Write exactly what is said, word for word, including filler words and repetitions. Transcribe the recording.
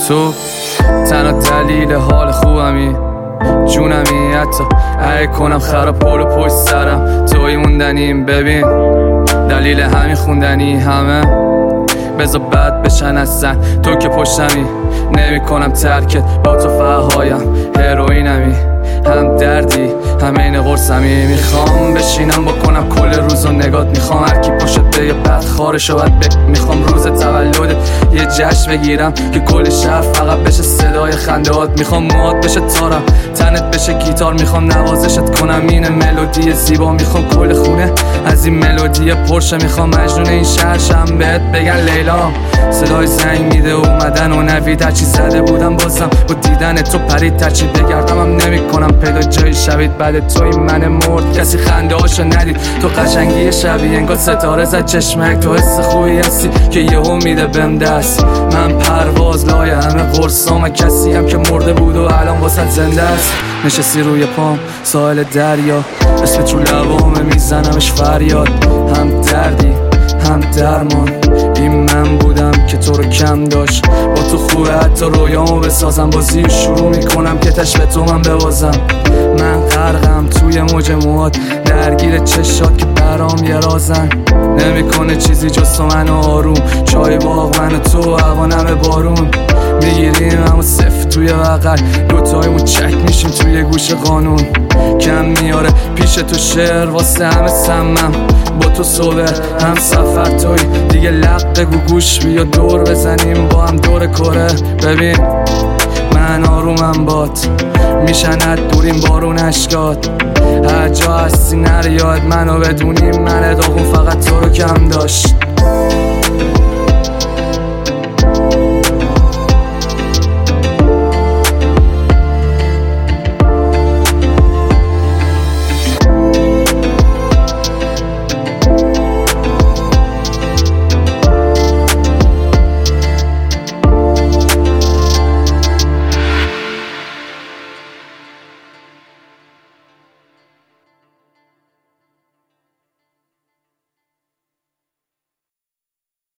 تو تنها دلیل حال خوبمی، جونمی، حتی ای کنم خراب پلو پشت سرم توی موندنیم. ببین دلیل همین خوندنی همه بذار بد بشن اصلا، تو که پشتمی نمی کنم ترکت، با تو فهایم هروئینمی، هم دردی هم این قرصمی. میخوام بشینم بکنم کل روزو نگات، میخوام هرکی پشت به یه بدخارشو بد ب... میخوام روز تولدت یه جشن بگیرم که کل شهر فقط بشه صدای خندهات، میخوام موهات بشه تارم، تنت بشه گیتار، میخوام نوازشت کنم این ملودی زیبا، میخوام کل خونه از این ملودی پرشه، میخوام مجنون این شهر شم بهت بگن لیلا. صدای زنگ میده اومدن و نوید، هرچی زده بودم بازم با دیدن تو پرید، ترچی بگردم هم نمی کنم پیدا جایی شوید بعد تو این من مرد، کسی خنده هاشو ندید، تو قشنگی شبیه انگار ستاره زد چشمک، تو حس خوبی هستی که یهو میده بهم دست، من پرواز لای همه قرصام، کسی هم که مرده بود و الان واسه زنده است. نشستی روی پام ساحل دریا، اسمت رو لبامه میزنمش فریاد، هم دردی هم درمان، این من بودم که تو رو کم داشت، با تو خوبه حتی رویامو بسازم، بازی شروع میکنم که تش به تو من ببازم، من غرقم توی موج موهات، درگیر چشات که برام یه رازن، نمیکنه چیزی جز تو منو آروم، چای باغ من و تو هوانم بارون، میگیریم همو صفت توی بغل، دوتایمون چک میشیم توی گوش قانون، کم میاره پیش تو شعر واسه همه سمم، با تو صبح هم سفر توی دیگه لق بگو گوش بیا دور بزنیم با هم دور کره. ببین من آرومم بات میشند دوریم بارون اشکات، هر جا هستی نره یاد منو بدونیم، من داغون فقط تو رو کم داشت.